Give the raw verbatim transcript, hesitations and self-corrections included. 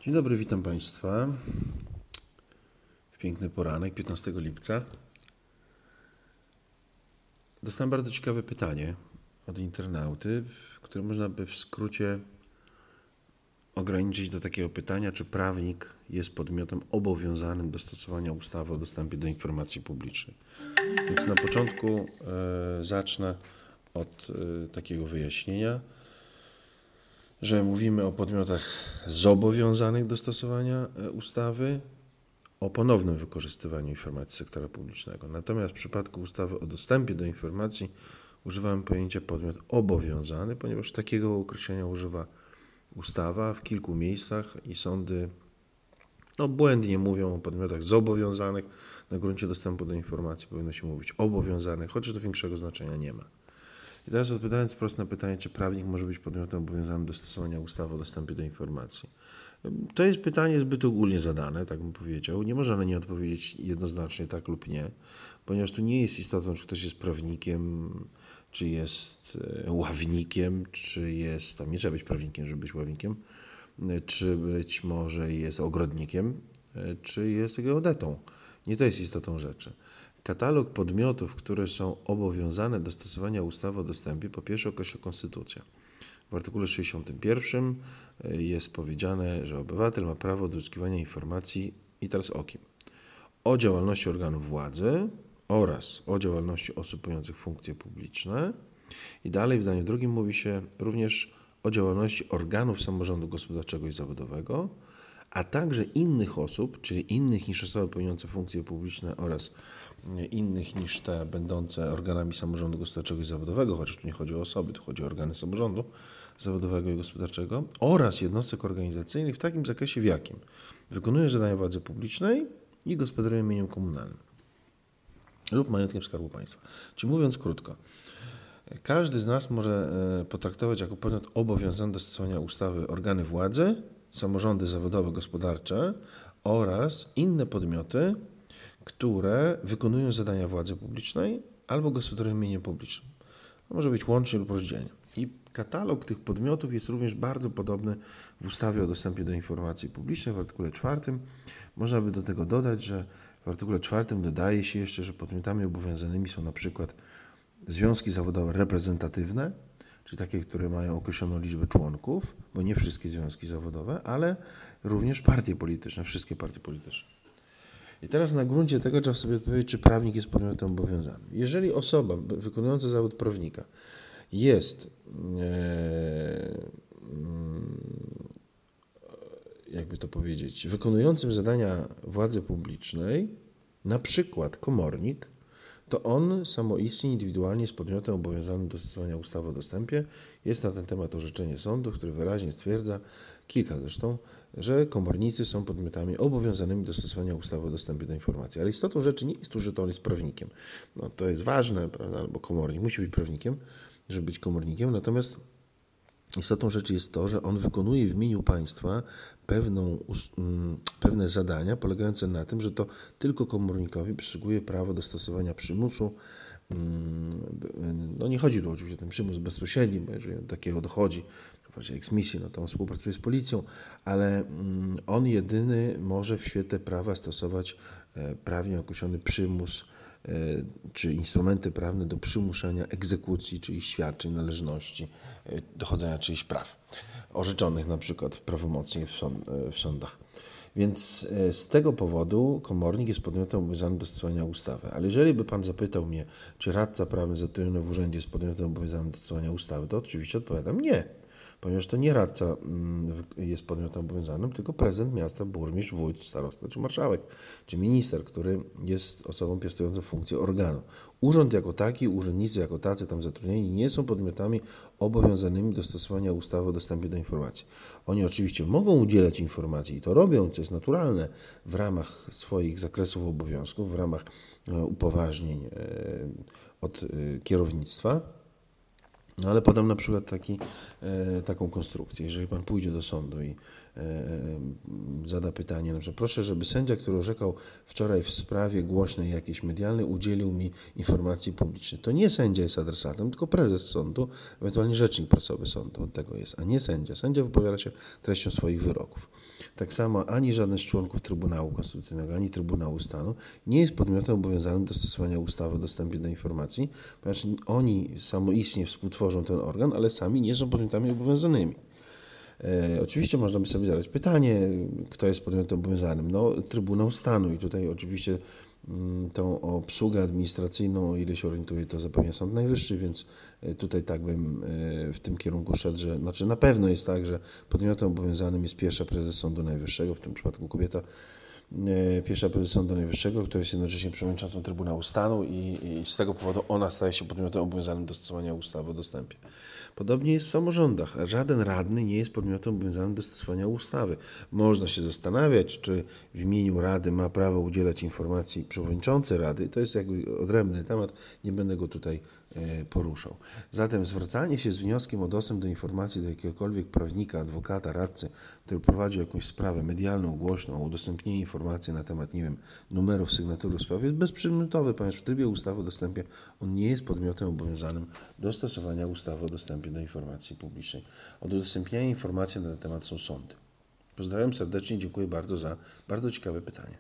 Dzień dobry, witam Państwa w piękny poranek, piętnastego lipca. Dostałem bardzo ciekawe pytanie od internauty, które można by w skrócie ograniczyć do takiego pytania, czy prawnik jest podmiotem obowiązanym do stosowania ustawy o dostępie do informacji publicznej. Więc na początku e, zacznę od e, takiego wyjaśnienia, że mówimy o podmiotach zobowiązanych do stosowania ustawy o ponownym wykorzystywaniu informacji sektora publicznego. Natomiast w przypadku ustawy o dostępie do informacji używamy pojęcia podmiot obowiązany, ponieważ takiego określenia używa ustawa w kilku miejscach i sądy no, błędnie mówią o podmiotach zobowiązanych. Na gruncie dostępu do informacji powinno się mówić obowiązanych, chociaż to większego znaczenia nie ma. I teraz odpowiadając wprost na pytanie, czy prawnik może być podmiotem obowiązanym do stosowania ustawy o dostępie do informacji. To jest pytanie zbyt ogólnie zadane, tak bym powiedział. Nie można na nie odpowiedzieć jednoznacznie tak lub nie, ponieważ tu nie jest istotą, czy ktoś jest prawnikiem, czy jest ławnikiem, czy jest, tam nie trzeba być prawnikiem, żeby być ławnikiem, czy być może jest ogrodnikiem, czy jest geodetą. Nie to jest istotą rzeczy. Katalog podmiotów, które są obowiązane do stosowania ustawy o dostępie, po pierwsze określa Konstytucja. W artykule sześćdziesiątym pierwszym jest powiedziane, że obywatel ma prawo do uzyskiwania informacji i teraz o kim? O działalności organów władzy oraz o działalności osób pełniących funkcje publiczne. I dalej w zdaniu drugim mówi się również o działalności organów samorządu gospodarczego i zawodowego, a także innych osób, czyli innych niż osoby pełniące funkcje publiczne oraz innych niż te będące organami samorządu gospodarczego i zawodowego, chociaż tu nie chodzi o osoby, tu chodzi o organy samorządu zawodowego i gospodarczego oraz jednostek organizacyjnych w takim zakresie, w jakim wykonują zadania władzy publicznej i gospodarują mieniem komunalnym lub majątkiem Skarbu Państwa. Czyli mówiąc krótko, każdy z nas może potraktować jako podmiot obowiązany do stosowania ustawy organy władzy, samorządy zawodowe, gospodarcze oraz inne podmioty, które wykonują zadania władzy publicznej albo gospodarują mieniem publicznym. To może być łącznie lub rozdzielnie. I katalog tych podmiotów jest również bardzo podobny w ustawie o dostępie do informacji publicznej w artykule czwartym. Można by do tego dodać, że w artykule czwartym dodaje się jeszcze, że podmiotami obowiązanymi są na przykład związki zawodowe reprezentatywne, czyli takie, które mają określoną liczbę członków, bo nie wszystkie związki zawodowe, ale również partie polityczne, wszystkie partie polityczne. I teraz na gruncie tego trzeba sobie odpowiedzieć, czy prawnik jest podmiotem obowiązanym. Jeżeli osoba wykonująca zawód prawnika jest, e, jakby to powiedzieć, wykonującym zadania władzy publicznej, na przykład komornik, to on samoistnie, indywidualnie jest podmiotem obowiązanym do stosowania ustawy o dostępie. Jest na ten temat orzeczenie sądu, które wyraźnie stwierdza, kilka zresztą, że komornicy są podmiotami obowiązanymi do stosowania ustawy o dostępie do informacji. Ale istotą rzeczy nie jest tu, że to on jest prawnikiem. No, to jest ważne, prawda, bo komornik musi być prawnikiem, żeby być komornikiem, natomiast istotą rzeczy jest to, że on wykonuje w imieniu państwa pewną, pewne zadania polegające na tym, że to tylko komornikowi przysługuje prawo do stosowania przymusu. No nie chodzi tu oczywiście o ten przymus bezpośredni, bo jeżeli do takiego dochodzi, w razie eksmisji, no to on współpracuje z policją, ale on jedyny może w świetle prawa stosować prawnie określony przymus czy instrumenty prawne do przymuszenia egzekucji czyichś świadczeń, należności, dochodzenia czyichś praw, orzeczonych na przykład prawomocnie w, sąd, w sądach. Więc z tego powodu komornik jest podmiotem obowiązanym do stosowania ustawy. Ale jeżeli by Pan zapytał mnie, czy radca prawny zatrudniony w urzędzie jest podmiotem obowiązanym do stosowania ustawy, to oczywiście odpowiadam nie. Ponieważ to nie radca jest podmiotem obowiązanym, tylko prezydent miasta, burmistrz, wójt, starosta czy marszałek, czy minister, który jest osobą piastującą funkcję organu. Urząd jako taki, urzędnicy jako tacy tam zatrudnieni nie są podmiotami obowiązanymi do stosowania ustawy o dostępie do informacji. Oni oczywiście mogą udzielać informacji i to robią, co jest naturalne w ramach swoich zakresów obowiązków, w ramach upoważnień od kierownictwa. No ale podam na przykład taki, e, taką konstrukcję. Jeżeli pan pójdzie do sądu i e, e, zada pytanie, na przykład, proszę, żeby sędzia, który orzekał wczoraj w sprawie głośnej jakiejś medialnej, udzielił mi informacji publicznej. To nie sędzia jest adresatem, tylko prezes sądu, ewentualnie rzecznik prasowy sądu od tego jest, a nie sędzia. Sędzia wypowiada się treścią swoich wyroków. Tak samo ani żaden z członków Trybunału Konstytucyjnego, ani Trybunału Stanu nie jest podmiotem obowiązanym do stosowania ustawy o dostępie do informacji, ponieważ oni samoistnie współtworzą ten organ, ale sami nie są podmiotami obowiązanymi. E, oczywiście można by sobie zadać pytanie, kto jest podmiotem obowiązanym. No, Trybunał Stanu i tutaj oczywiście mm, tą obsługę administracyjną, o ile się orientuję, to zapewnia Sąd Najwyższy, więc e, tutaj tak bym e, w tym kierunku szedł, że znaczy na pewno jest tak, że podmiotem obowiązanym jest pierwsza prezes Sądu Najwyższego, w tym przypadku kobieta, e, pierwsza prezes Sądu Najwyższego, która jest jednocześnie przewodniczącą Trybunału Stanu i, i z tego powodu ona staje się podmiotem obowiązanym do stosowania ustawy o dostępie. Podobnie jest w samorządach. Żaden radny nie jest podmiotem obowiązanym do stosowania ustawy. Można się zastanawiać, czy w imieniu rady ma prawo udzielać informacji przewodniczący rady. To jest jakby odrębny temat, nie będę go tutaj poruszał. Zatem zwracanie się z wnioskiem o dostęp do informacji do jakiegokolwiek prawnika, adwokata, radcy, który prowadzi jakąś sprawę medialną, głośną, o udostępnienie informacji na temat, nie wiem, numerów, sygnaturów sprawy jest bezprzedmiotowy, ponieważ w trybie ustawy o dostępie on nie jest podmiotem obowiązanym do stosowania ustawy o dostępie do informacji publicznej. Od udostępniania informacji na ten temat są sądy. Pozdrawiam serdecznie, dziękuję bardzo za bardzo ciekawe pytanie.